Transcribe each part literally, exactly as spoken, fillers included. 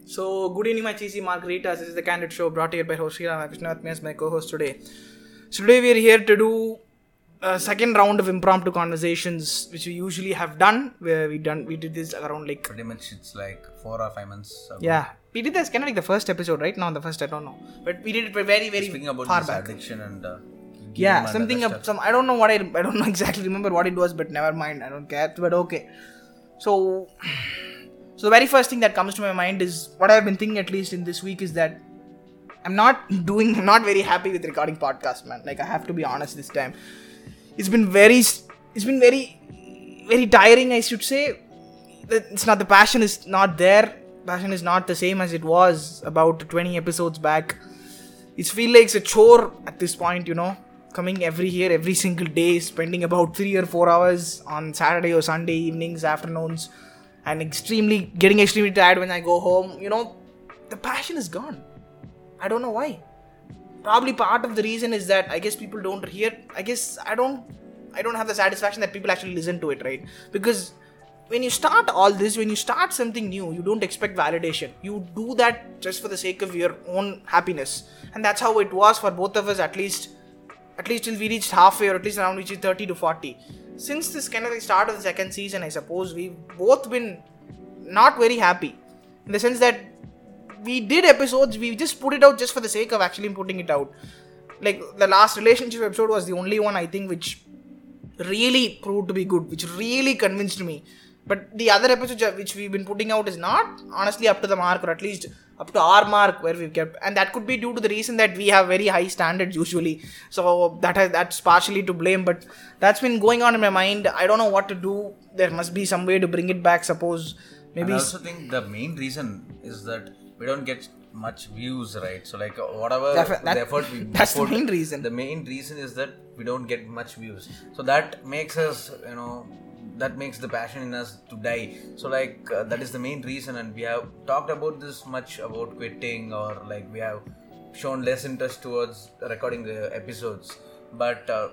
So, good evening, my cheesy margaritas. This is the Candid Show brought to you by host Sriram Krishnaratne as my co-host today. So, today we are here to do a second round of impromptu conversations, which we usually have done. Where we done, we did this around like pretty much it's like four or five months ago. Yeah, we did this kind of like the first episode, right? Now the first, I don't know, but we did it very, very Speaking about far this back. addiction and uh, Yeah, something of some. I don't know what I. I don't know exactly remember what it was, but never mind. I don't care. But okay. So. So the very first thing that comes to my mind is what I've been thinking at least in this week is that I'm not doing, I'm not very happy with recording podcast, man. Like I have to be honest this time. It's been very, it's been very, very tiring, I should say. It's not, the passion is not there. Passion is not the same as it was about twenty episodes back. It feels like it's a chore at this point, you know. Coming every year, every single day, spending about three or four hours on Saturday or Sunday evenings, afternoons. And extremely, getting extremely tired when I go home. You know, the passion is gone. I don't know why. Probably part of the reason is that I guess people don't hear. I guess I don't, I don't have the satisfaction that people actually listen to it, right? Because when you start all this, when you start something new, you don't expect validation. You do that just for the sake of your own happiness. And that's how it was for both of us, at least, at least till we reached halfway, or at least around reaching thirty to forty. Since this kind of the start of the second season, I suppose we've both been not very happy. In the sense that we did episodes, we just put it out just for the sake of actually putting it out. Like the last relationship episode was the only one I think which really proved to be good, which really convinced me. But the other episodes which we've been putting out is not honestly up to the mark, or at least up to our mark where we've kept. And that could be due to the reason that we have very high standards usually. So that has, that's partially to blame. But that's been going on in my mind. I don't know what to do. There must be some way to bring it back, suppose. Maybe. And I also think the main reason is that we don't get much views, right? So like whatever Defi- that, the effort we That's put, the main reason. The main reason is that we don't get much views. So that makes us, you know, that makes the passion in us to die. So like uh, that is the main reason, and we have talked about this much about quitting, or like we have shown less interest towards recording the episodes. But uh,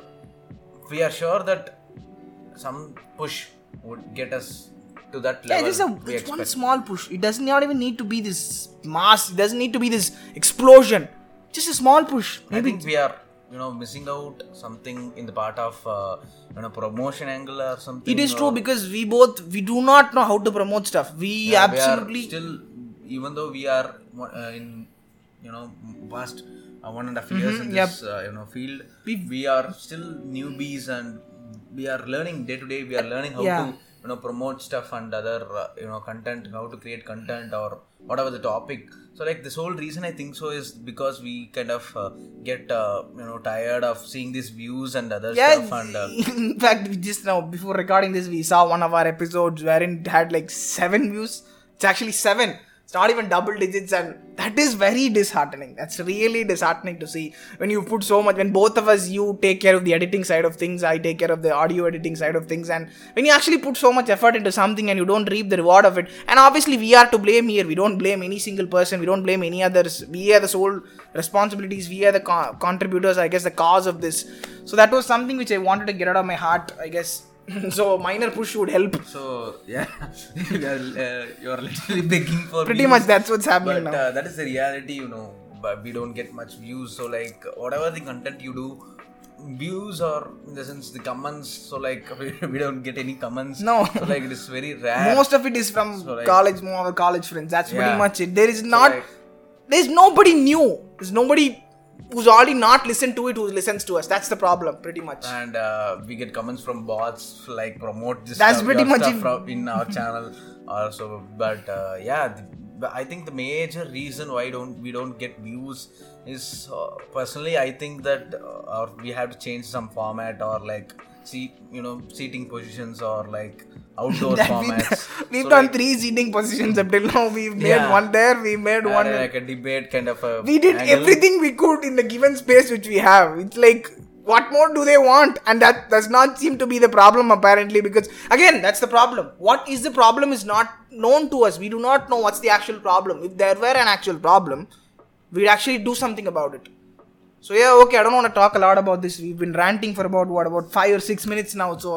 we are sure that some push would get us to that level. Yeah, just a, it's one small push. It doesn't not even need to be this mass. It doesn't need to be this explosion. Just a small push. Maybe. I think we are, you know, missing out something in the part of uh, you know, promotion angle or something. It is or true, because we both we do not know how to promote stuff. We yeah, absolutely we are still, even though we are uh, in, you know, past uh, one and a half years mm-hmm, in this yep. uh, you know field, we, we are still newbies, and we are learning day to day. We are learning how yeah. to, you know, promote stuff and other uh, you know content, how to create content or whatever the topic. So like this whole reason I think so is because we kind of uh, get uh, you know tired of seeing these views and other yeah, stuff. And uh, in fact, we just now before recording this, we saw one of our episodes wherein it had like seven views. It's actually seven. It's not even double digits, and that is very disheartening. That's really disheartening to see when you put so much, when both of us, you take care of the editing side of things, I take care of the audio editing side of things, and when you actually put so much effort into something and you don't reap the reward of it, and obviously we are to blame here. We don't blame any single person. We don't blame any others. We are the sole responsibilities. We are the co- contributors, I guess, the cause of this. So that was something which I wanted to get out of my heart, I guess. So minor push would help. So yeah, you are uh, you are literally begging for pretty views, much that's what's happening but, now. Uh, that is the reality, you know. But we don't get much views. So like whatever the content you do, views or in the sense the comments. So like we, we don't get any comments. No. So like it is very rare. Most of it is from so, like, college, more our college friends. That's yeah. pretty much it. There is not. So, like, there's nobody new. There's nobody who's already not listened to it who listens to us. That's the problem, pretty much. And uh, we get comments from bots like promote this That's stuff, pretty much stuff from, in our channel also. But uh, yeah, the, I think the major reason why don't we don't get views is uh, personally I think that uh, or we have to change some format, or like seat you know seating positions, or like outdoor formats. We've, we've so done like, three seating positions up till now. We've made yeah. one there. We made uh, one like a debate kind of a we did angle. Everything we could in the given space which we have. It's like, what more do they want? And that does not seem to be the problem apparently, because again, that's the problem. What is the problem is not known to us. We do not know what's the actual problem. If there were an actual problem, we'd actually do something about it. So yeah, okay, I don't want to talk a lot about this. We've been ranting for about what, about five or six minutes now. So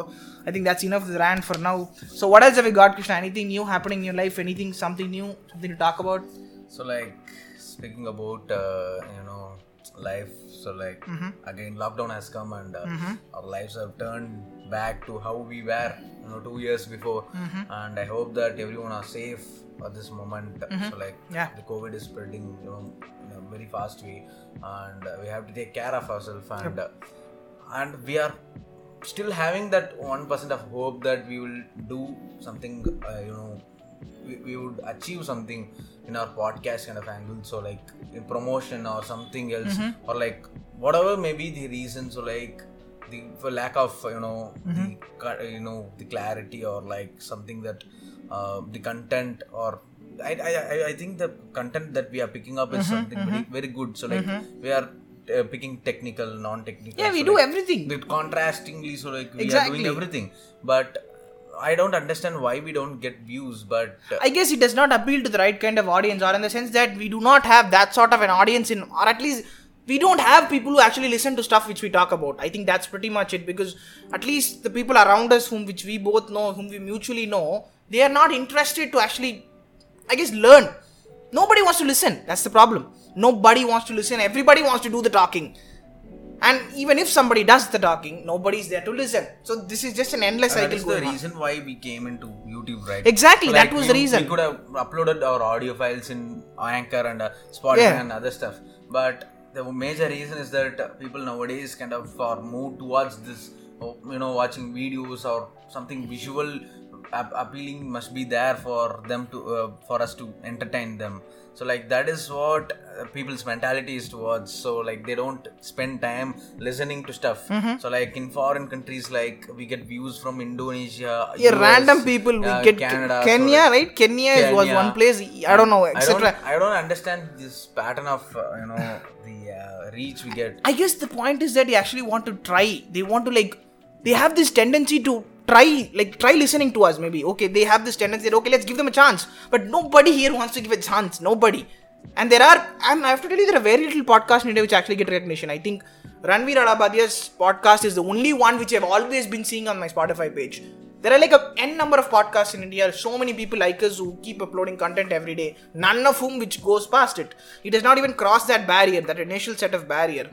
I think that's enough of the rant for now. So what else have we got, Krishna? Anything new happening in your life? Anything, something new, something to talk about? So like speaking about uh, you know life. So like mm-hmm. again lockdown has come and uh, mm-hmm. our lives have turned back to how we were you know two years before. Mm-hmm. And I hope that everyone are safe at this moment. Mm-hmm. So like yeah. the COVID is spreading you know in a very fast way, and uh, we have to take care of ourselves, and yep. uh, and we are still having that one percent of hope that we will do something uh, you know we, we would achieve something in our podcast kind of angle. So like in promotion or something else, mm-hmm. or like whatever may be the reason. So like the for lack of you know mm-hmm. the you know the clarity, or like something that uh, the content, or I, I I think the content that we are picking up is mm-hmm, something mm-hmm. very very good. So like mm-hmm. we are uh, picking technical, non-technical. Yeah, we so do like, everything. With contrastingly, so like we exactly. are doing everything. But I don't understand why we don't get views. But uh, I guess it does not appeal to the right kind of audience, or in the sense that we do not have that sort of an audience in, or at least we don't have people who actually listen to stuff which we talk about. I think that's pretty much it, because at least the people around us whom which we both know, whom we mutually know, they are not interested to actually, I guess, learn. Nobody wants to listen. That's the problem. Nobody wants to listen. Everybody wants to do the talking. And even if somebody does the talking, nobody is there to listen. So this is just an endless cycle. That is the reason why we came into YouTube, right? Exactly. So that like was we, the reason. We could have uploaded our audio files in Anchor and uh, Spotify yeah. and other stuff. But the major reason is that uh, people nowadays kind of are moved towards this, you know, watching videos or something visual ap- appealing must be there for them to, uh, for us to entertain them. So like that is what uh, people's mentality is towards. So like they don't spend time listening to stuff. Mm-hmm. So like in foreign countries, like we get views from Indonesia, yeah, U S, random people. We uh, get Canada, Kenya, so like, right? Kenya, Kenya was one place. I don't know, et cetera. I don't, I don't understand this pattern of uh, you know the uh, reach we get. I guess the point is that they actually want to try. They want to like. They have this tendency to try, like try listening to us. Maybe okay, they have this tendency that okay, let's give them a chance. But nobody here wants to give a chance. Nobody. And there are, and I have to tell you, there are very little podcasts in India which actually get recognition. I think Ranveer Alabadia's podcast is the only one which I've always been seeing on my Spotify page. There are like a n number of podcasts in India. So many people like us who keep uploading content every day. None of whom which goes past it. It does not even cross that barrier, that initial set of barrier.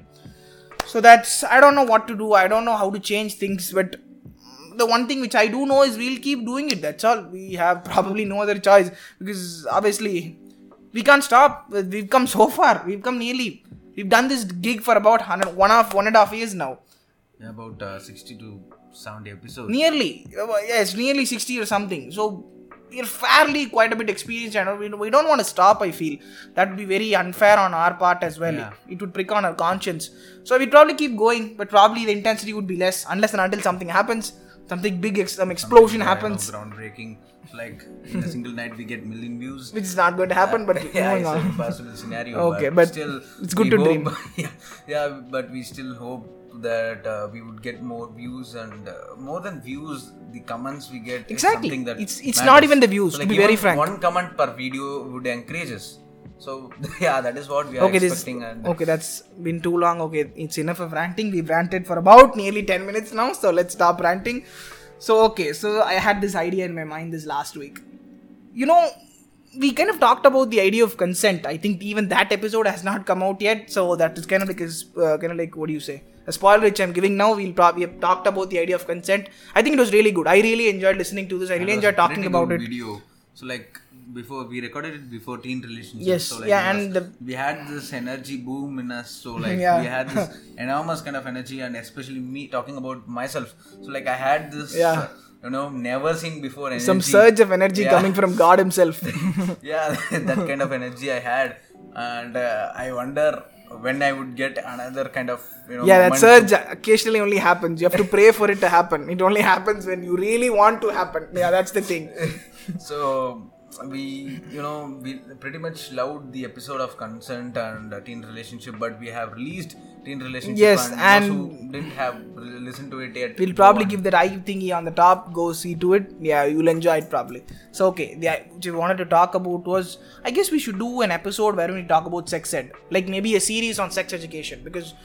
So that's, I don't know what to do. I don't know how to change things. But the one thing which I do know is we'll keep doing it. That's all. We have probably no other choice. Because obviously, we can't stop. We've come so far. We've come nearly. We've done this gig for about one, one, half, one and a half years now. Yeah, about uh, sixty to seventy episodes. Nearly. Yes, nearly sixty or something. So, we're fairly quite a bit experienced. And we, we don't want to stop, I feel. That would be very unfair on our part as well. Yeah. It would prick on our conscience. So, we'd probably keep going. But probably the intensity would be less. Unless and until something happens. Something big, some explosion something, happens. Yeah, groundbreaking. Like in a single night we get million views. Which is not going to happen, uh, but yeah, moving it's on. an impossible scenario. Okay, but, but still, it's good to hope, dream. Yeah, yeah, but we still hope that uh, we would get more views, and uh, more than views, the comments we get exactly. is something that it's it's matters. not even the views. So, like, like, to be very frank, one comment per video would encourage us. So yeah, that is what we are okay, expecting. This, and okay, that's been too long. Okay, it's enough of ranting. We've ranted for about nearly ten minutes now, so let's stop ranting. So okay, so I had this idea in my mind this last week. You know, we kind of talked about the idea of consent. I think even that episode has not come out yet, so that is kind of like a, uh, kind of like what do you say? A spoiler which I'm giving now. We'll probably have talked about the idea of consent. I think it was really good. I really enjoyed listening to this. I really enjoyed talking about it. Video. So like before we recorded it before teen relationships. Yes. So like yeah, was, and the, we had this energy boom in us. So like yeah. we had this enormous kind of energy, and especially me talking about myself. So like I had this. Yeah. Uh, You know, never seen before energy. Some surge of energy yeah. coming from God himself. Yeah, that kind of energy I had. And uh, I wonder when I would get another kind of, you know... Yeah, that surge to... occasionally only happens. You have to pray for it to happen. It only happens when you really want to happen. Yeah, that's the thing. So, we, you know, we pretty much loved the episode of consent and uh, teen relationship, but we have released teen relationship. Yes, and, and those who didn't have listened to it yet. We'll probably give that eye thingy on the top. Go see to it. Yeah, you'll enjoy it probably. So okay, the which we wanted to talk about was, I guess we should do an episode where we talk about sex ed, like maybe a series on sex education, because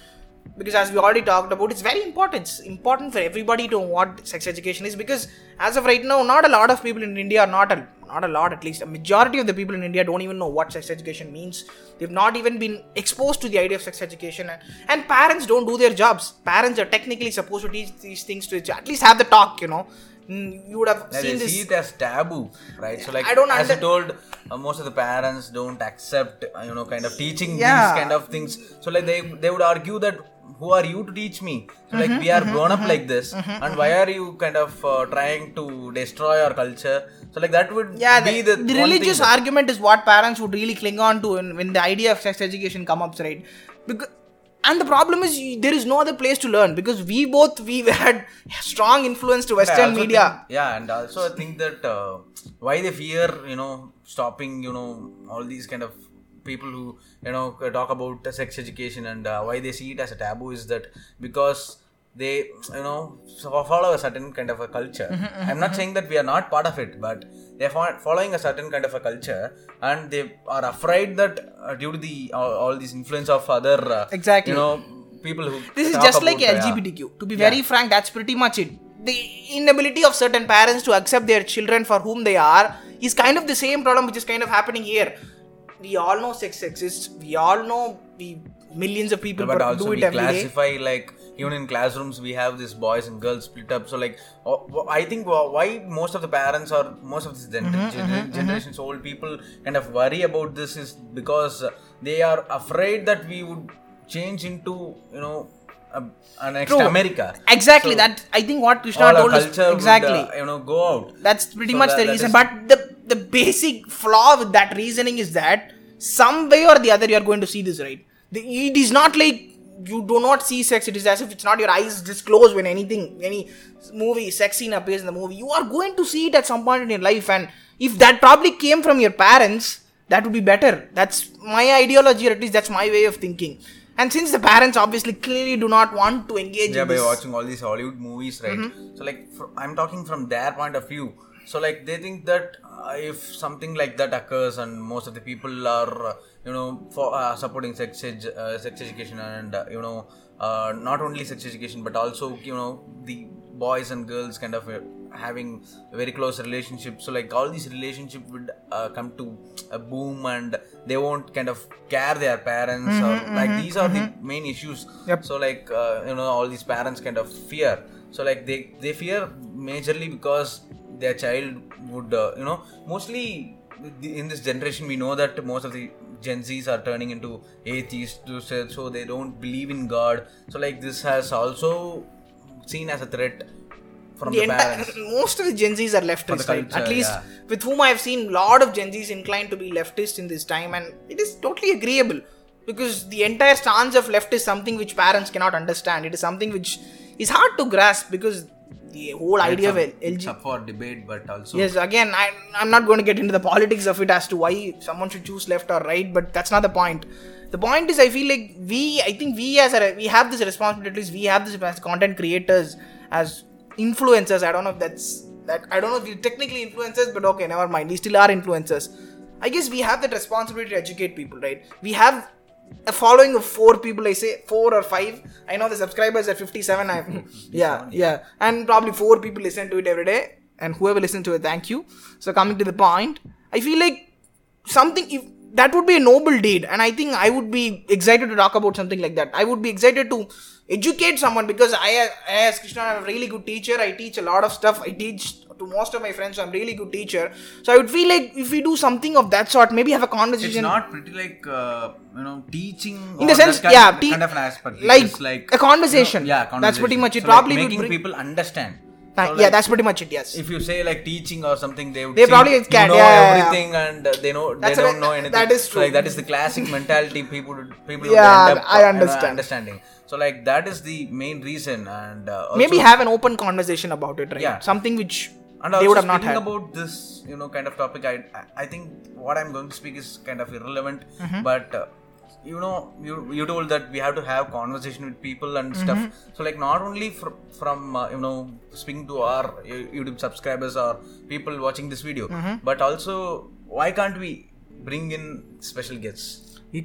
because as we already talked about, it's very important. It's important for everybody to know what sex education is, because as of right now, not a lot of people in India are not a, not a lot at least, a majority of the people in India don't even know what sex education means. They've not even been exposed to the idea of sex education, and, and parents don't do their jobs. Parents are technically supposed to teach these things to at least have the talk, you know. You would have yeah, seen they this. see it as taboo, right? So like, I don't as under- you told, uh, most of the parents don't accept, uh, you know, kind of teaching Yeah. these kind of things. So like, they they would argue that, who are you to teach me? So like, we are grown up like this, and why are you kind of uh, trying to destroy our culture? So like, that would Yeah, be the, the, the one religious thing that- argument is what parents would really cling on to when, when the idea of sex education come up, right? Because, and the problem is, you- there is no other place to learn, because we both, we had strong influence to I Western also media. think- yeah, and also I think that uh, why they fear, you know, stopping, you know, all these kind of people who, you know, talk about sex education, and uh, why they see it as a taboo is that because they, you know, follow a certain kind of a culture. I'm not saying that we are not part of it, but they're following a certain kind of a culture, and they are afraid that uh, due to the all, all these influence of other uh, Exactly. you know, people who This is talk just like about, L G B T Q. yeah. To be Yeah. very frank, that's pretty much it. The inability of certain parents to accept their children for whom they are is kind of the same problem which is kind of happening here. We all know sex exists. We all know we millions of people but do also it we every day. classify, like, even in classrooms we have this boys and girls split up. So like, oh, I think why most of the parents or most of this gen- Mm-hmm, gener- generations old people kind of worry about this is because they are afraid that we would change into, you know, a, a next True. America. Exactly. So that I think what Krishna all our told us culture exactly. would, uh, you know, go out. That's pretty So much that- the that reason. is- But the the basic flaw with that reasoning is that some way or the other you are going to see this, right? The, it is not like you do not see sex. It is as if it's not your eyes just close when anything, any movie, sex scene appears in the movie. You are going to see it at some point in your life, and if that probably came from your parents, that would be better. That's my ideology, or at least that's my way of thinking. And since the parents obviously clearly do not want to engage Yeah, in by this, watching all these Hollywood movies, right? So like, fr- I'm talking from their point of view. So like, they think that uh, if something like that occurs, and most of the people are, uh, you know, for uh, supporting sex ed- uh, sex education, and uh, you know, uh, not only sex education but also, you know, the boys and girls kind of uh, having a very close relationship. So like, all these relationship would uh, come to a boom, and they won't kind of care their parents, or like, these are the main issues. Yep. So like, uh, you know, all these parents kind of fear. So like, they they fear majorly because their child would, uh, you know, mostly in this generation we know that most of the Gen Zs are turning into atheists, so they don't believe in God. So like, this has also seen as a threat from the the, entire, parents. most of the Gen Zs are leftist, the right? culture, At least yeah. with whom I have seen, a lot of Gen Zs inclined to be leftist in this time, and it is totally agreeable, because the entire stance of left is something which parents cannot understand. It is something which is hard to grasp, because the whole idea of It's up- L it's G. up for debate, but also Yes, again, I, I'm not going to get into the politics of it as to why someone should choose left or right, but that's not the point. The point is, I feel like we, I think we as a, we have this responsibility, at least we have this as content creators, as influencers. I don't know if that's, that, I don't know if we're technically influencers, but okay, never mind. We still are influencers. I guess we have that responsibility to educate people, right? We have a following of four people, I say four or five. I know the subscribers are fifty-seven. I, yeah, yeah, and probably four people listen to it every day, and whoever listens to it, thank you. So coming to the point, I feel like something, if that would be a noble deed, and I think I would be excited to talk about something like that. I would be excited to educate someone, because I, I as Krishna, I'm a really good teacher. I teach a lot of stuff. I teach to most of my friends, so I'm a really good teacher. So I would feel like if we do something of that sort, maybe have a conversation. it's not pretty like, uh, you know, teaching In the or sense, that kind, yeah, of, te- kind of an aspect. It's like just like a conversation. you know, yeah, conversation. That's pretty much it. So, like, Probably would making bring- people understand. Uh, So, yeah, like, that's pretty much it. Yes. if you say like teaching or something, they would They see probably you scared, know yeah, yeah, yeah. everything, and uh, they know That's they don't right, know anything. that is So, true. like, that is the classic mentality people would, people Yeah, would end up I uh, understand. understanding. So like, that is the main reason, and uh, also, Maybe have an open conversation about it, right? Yeah. Something which and they also would have not speaking had. about this, you know, kind of topic, I I think what I'm going to speak is kind of irrelevant, Mm-hmm. but uh, you know, you you told that we have to have conversation with people and stuff. Mm-hmm. So like, not only fr- from uh, you know, speaking to our YouTube subscribers or people watching this video, Mm-hmm. but also, why can't we bring in special guests? We could.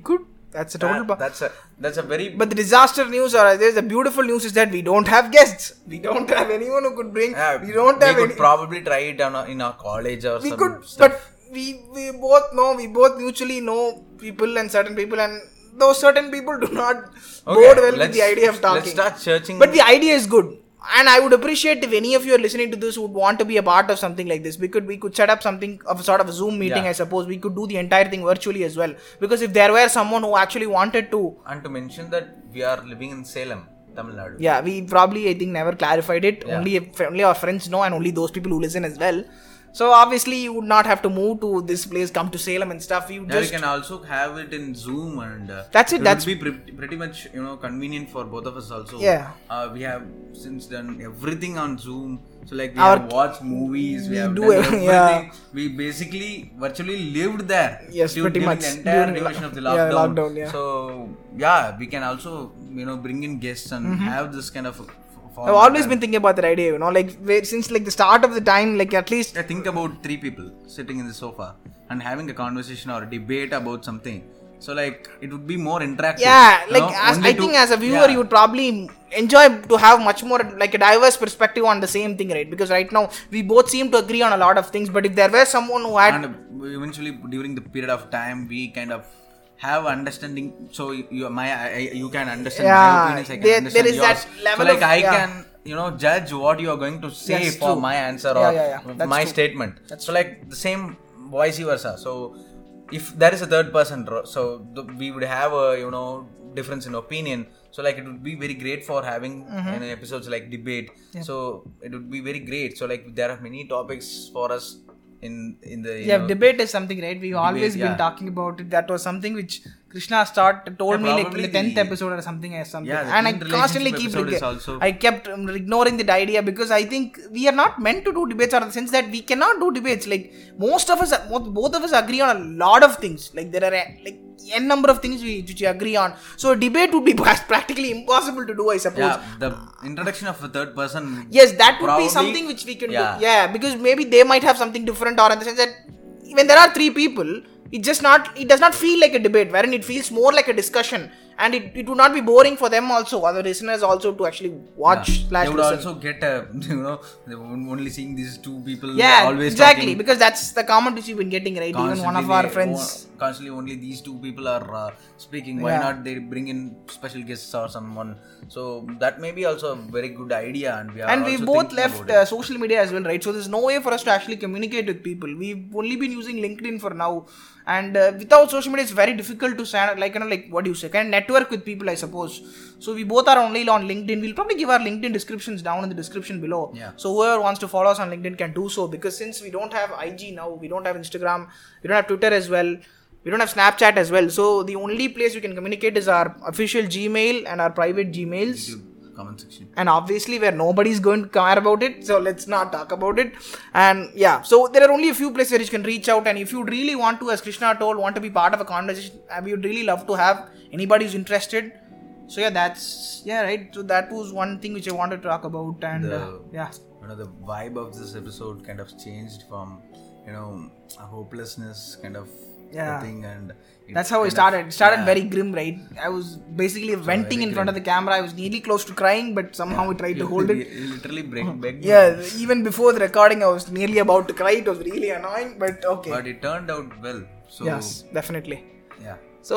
That's a total. That, that's a that's a very. But the disaster news, or there's the beautiful news, is that we don't have guests. We don't have anyone who could bring. Yeah, we don't we have. We could any, probably try it on a, in our college or we some could, stuff. but we we both know we both mutually know people and certain people, and those certain people do not Okay, bode well with let's- the idea of talking. Let's start searching. But the idea is good. And I would appreciate if any of you are listening to this would want to be a part of something like this. We could we could set up something of a sort of a Zoom meeting, Yeah. I suppose. We could do the entire thing virtually as well. Because if there were someone who actually wanted to, And to mention that we are living in Salem, Tamil Nadu. yeah, we probably I think never clarified it. Yeah. Only only our friends know, and only those people who listen as well. So obviously you would not have to move to this place, come to Salem and stuff. You Yeah, just we can also have it in Zoom, and uh, That's it, that's- would be pre- pretty much you know convenient for both of us also. Yeah. Uh, we have since done everything on Zoom. So like we Our- have watched movies, we, we have do done it, everything. yeah. We basically virtually lived there. Yes, du- pretty during much. the entire During duration lo- of the yeah, lockdown. lockdown, yeah. So yeah, we can also you know bring in guests and Mm-hmm. have this kind of. f- I've format always and- been thinking about that idea, you know, like where- since like the start of the time, like at least Yeah, think about three people sitting in the sofa and having a conversation or a debate about something. So like it would be more interactive. yeah, you like know, as only I to- think as a viewer yeah. you would probably enjoy to have much more like a diverse perspective on the same thing, right? Because right now we both seem to agree on a lot of things, but if there were someone who had And eventually during the period of time we kind of have understanding. So you my I, you can understand Yeah, my opinions. I can there- understand there is yours. that level so like of- I yeah. can you know judge what you are going to say That's for true. my answer Yeah, or yeah, yeah. That's my true. statement. So like the same vice versa. So if there is a third person, ro- so the, we would have a you know difference in opinion. So like it would be very great for having Mm-hmm. you know, episodes like debate. So it would be very great. So like there are many topics for us in in the you yeah, know, debate is something, right? We've always been yeah. talking about it. That was something which Krishna start told Yeah, me like in probably the tenth the- episode or something or something. Yeah, the and I tenth constantly relationship keep episode is reg- also- I kept um, ignoring that idea because I think we are not meant to do debates, or in the sense that we cannot do debates. Like most of us, both, both of us agree on a lot of things. Like there are uh, like n number of things we, which we agree on. So a debate would be practically impossible to do, I suppose. yeah, the introduction of a third person. Yes, that would probably, be something which we can yeah. do. Yeah, because maybe they might have something different, or in the sense that when there are three people, it just not it does not feel like a debate, wherein it feels more like a discussion, and it, it would not be boring for them also, or the listeners also, to actually watch Yeah. slash They would listen. also get a you know they were only seeing these two people. Yeah, always exactly, talking because that's the comment which we've been getting, right? Even one of constantly. our They friends. o- Constantly, only these two people are uh, speaking. Why Yeah. not they bring in special guests or someone? So that may be also a very good idea, and we are And we also both thinking left about uh, it. social media as well, right? So there's no way for us to actually communicate with people. We've only been using LinkedIn for now, and uh, without social media, it's very difficult to stand like you know, like what do you say, kind of network with people, I suppose. So we both are only on LinkedIn. We'll probably give our LinkedIn descriptions down in the description below. Yeah. So whoever wants to follow us on LinkedIn can do so, because since we don't have I G now, we don't have Instagram, we don't have Twitter as well. We don't have Snapchat as well. So the only place we can communicate is our official Gmail and our private Gmails. YouTube comment section. And obviously where nobody's going to care about it, so let's not talk about it. And yeah, so there are only a few places where you can reach out, and if you really want to, as Krishna told, want to be part of a conversation, we would really love to have anybody who's interested. So yeah, that's yeah, right. So that was one thing which I wanted to talk about. And The- uh, yeah, You know, the vibe of this episode kind of changed from you know a hopelessness kind of Yeah. thing, and it that's how it kind started. of- It started yeah. very grim, right? I was basically venting very in front of the camera. I was nearly close to crying, but somehow we tried to hold it. You literally break, begged me. Yeah, even before the recording, I was nearly about to cry. It was really annoying, but okay. But it turned out well. So Yes, definitely. yeah. So,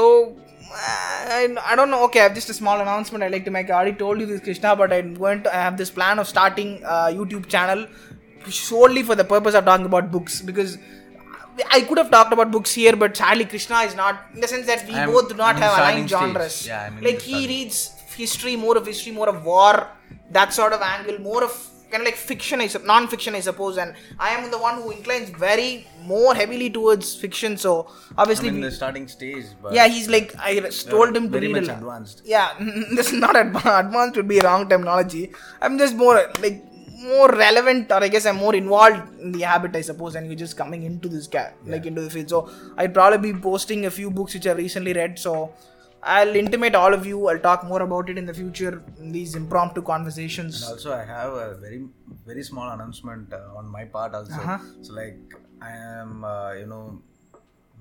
I, I don't know. Okay, I have just a small announcement I'd like to make. I already told you this, Krishna, but I'm going to I have this plan of starting a YouTube channel solely for the purpose of talking about books, because I could have talked about books here, but sadly Krishna is not, in the sense that we I'm- both do not I'm in have starting aligned stage. genres. Yeah, I'm in like the he starting. reads history, more of history, more of war, that sort of angle, more of kind of like fiction, I sup- non-fiction, I suppose, and I am the one who inclines very more heavily towards fiction. So obviously, I'm in we- the starting stage, but yeah, he's like, I told him to very read much a lot. advanced. Yeah, this is not adva- advanced would be a wrong terminology. I'm just more like more relevant, or I guess I'm more involved in the habit, I suppose, and you're just coming into this ca- like into the field. So I'd probably be posting a few books which I recently read. So I'll intimate all of you. I'll talk more about it in the future in these impromptu conversations. And also, I have a very, very small announcement uh, on my part also. Uh-huh. So, like, I am, uh, you know,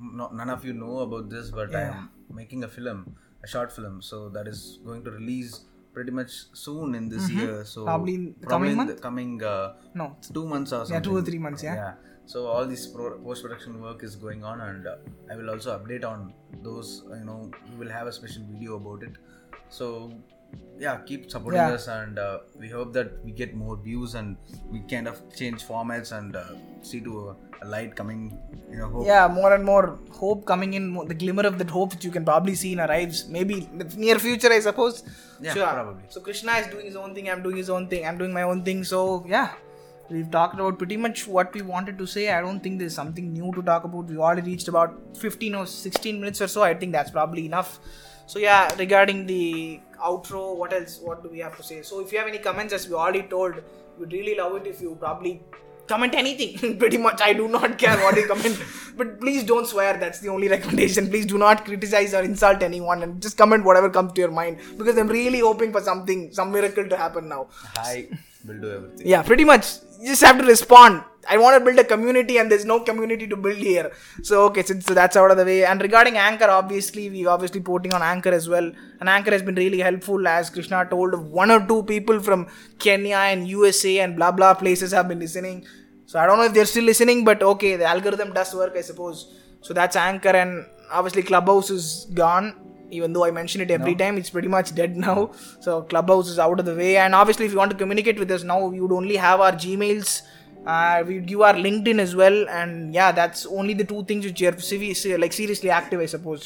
no, none of you know about this, but Yeah. I am making a film, a short film. So that is going to release pretty much soon in this year. So Probably in the probably coming in month? the coming uh, No. two months or something. Yeah, two or three months, yeah. Yeah. So all this pro- post-production work is going on, and uh, I will also update on those. You know, we will have a special video about it. So yeah, keep supporting Yeah. us, and uh, we hope that we get more views and we kind of change formats and uh, see to a, a light coming. You know, hope. Yeah, more and more hope coming in, more, the glimmer of that hope that you can probably see in our lives. Maybe in the near future, I suppose. Yeah, So, probably. So Krishna is doing his own thing, I'm doing his own thing, I'm doing my own thing. So yeah, we've talked about pretty much what we wanted to say. I don't think there's something new to talk about. We already reached about fifteen or sixteen minutes or so. I think that's probably enough. So yeah, regarding the outro, what else? What do we have to say? So if you have any comments, as we already told, we'd really love it if you probably comment anything. Pretty much, I do not care what you comment, but please don't swear. That's the only recommendation. Please do not criticize or insult anyone, and just comment whatever comes to your mind, because I'm really hoping for something, some miracle to happen now. Hi, we'll do everything. Yeah, pretty much. You just have to respond. I want to build a community, and there's no community to build here. So okay, so, so that's out of the way. And regarding Anchor, obviously, we obviously porting on Anchor as well. And Anchor has been really helpful, as Krishna told. One or two people from Kenya and U S A and blah blah places have been listening. So I don't know if they're still listening, but okay, the algorithm does work, I suppose. So that's Anchor, and obviously Clubhouse is gone. Even though I mention it every No. time, it's pretty much dead now. So Clubhouse is out of the way. And obviously, if you want to communicate with us now, you would only have our Gmails. Uh, we give our LinkedIn as well. And yeah, that's only the two things which are seriously, like seriously active, I suppose.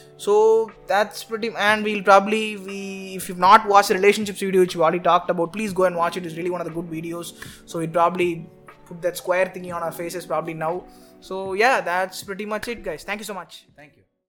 So that's pretty. And we'll probably, we if you've not watched the relationships video which we already talked about, please go and watch it. It's really one of the good videos. So we'd probably put that square thingy on our faces probably now. So yeah, that's pretty much it, guys. Thank you so much. Thank you.